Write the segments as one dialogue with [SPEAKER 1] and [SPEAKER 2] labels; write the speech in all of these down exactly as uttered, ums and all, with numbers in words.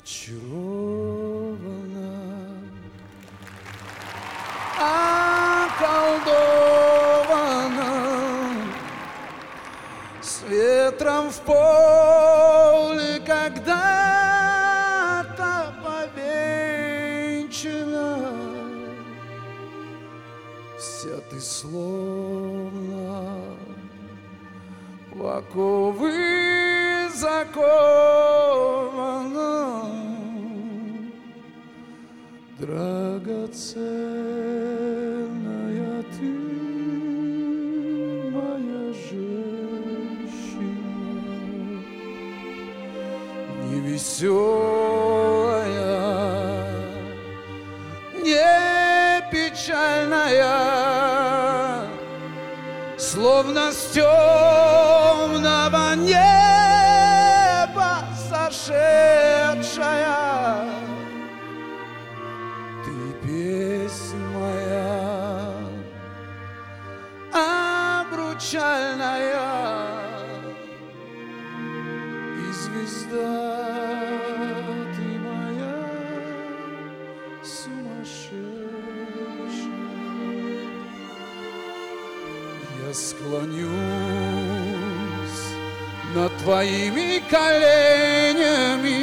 [SPEAKER 1] очарована, околдована, с ветром в поле когда-то повенчана. Вся ты словно в оковы закована, драгоценная ты, моя женщина, невеселая, не печальная, словно с темного неба сошедшая. Ты песнь моя обручальная и звезда ты моя сумасшедшая. Я склонюсь над твоими коленями,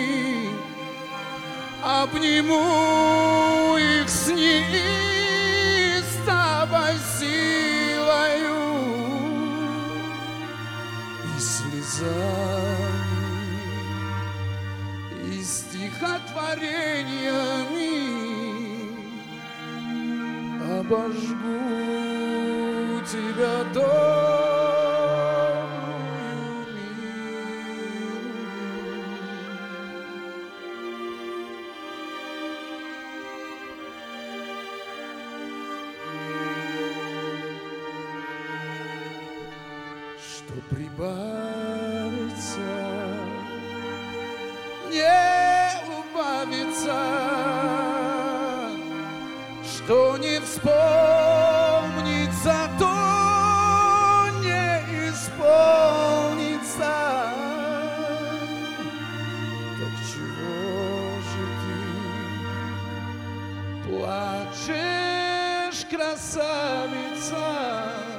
[SPEAKER 1] обниму их с неистовой силою и слезами, и стихотворениями обожгу тебя томную милую. Что прибавится, не убавится, что не вспомнится, то не исполнится. Так чего же ты плачешь, красавица?